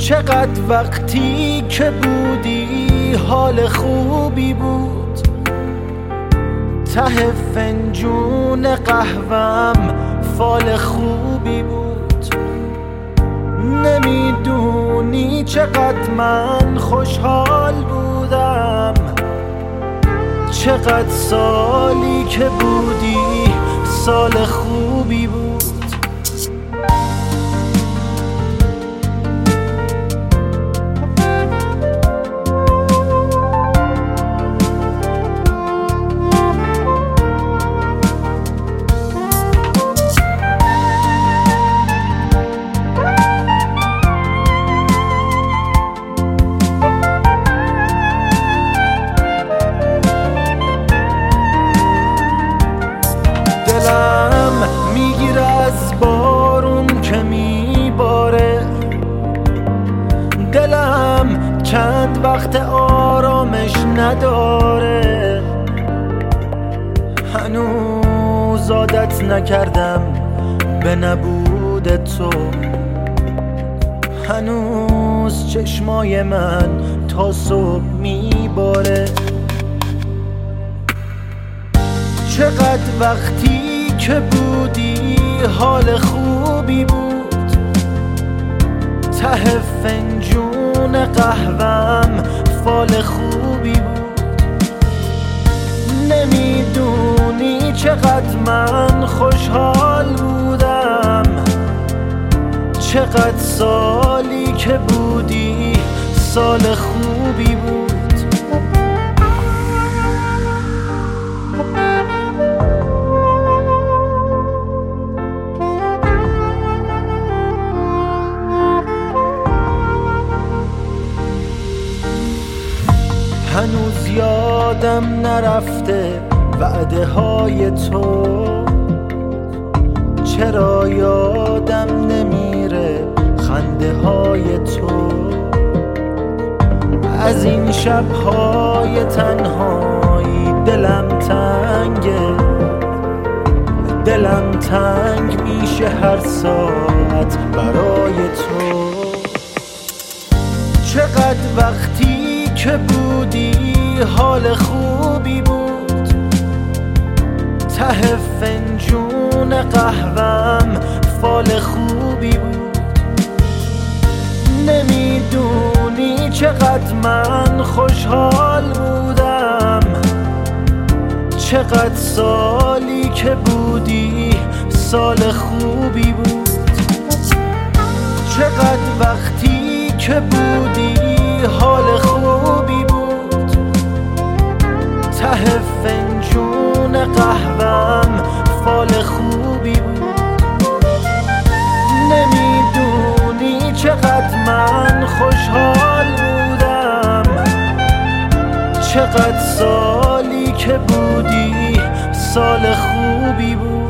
چقدر وقتی که بودی حال خوبی بود، ته فنجون قهوم فال خوبی بود. نمیدونی چقدر من خوشحال بودم، چقدر سالی که بودی سال خوبی بود. دلم میگیره از بارون که میباره، دلم چند وقت آرامش نداره. هنوز عادت نکردم به نبود تو، هنوز چشمای من تا صبح میباره. چقدر وقتی که بودی حال خوبی بود، ته فنجون قهوم فال خوبی بود. نمیدونی چقدر من خوشحال بودم، چقدر سالی که بودی سال خوبی بود. هنوز یادم نرفته وعده های تو، چرا یادم نمیره خنده های تو. از این شبهای تنهایی دلم تنگه، دلم تنگ میشه هر ساعت برای تو. چقدر وقتی که بودی حال خوبی بود، ته فنجون قهوم فال خوبی بود. نمیدونی چقدر من خوشحال بودم، چقدر سالی که بودی سال خوبی بود. چقدر وقتی که بودی حال خوبی بود، ته فنجون قهوم فال خوبی بود. نمیدونی چقدر من خوشحال بودم، چقدر سالی که بودی سال خوبی بود.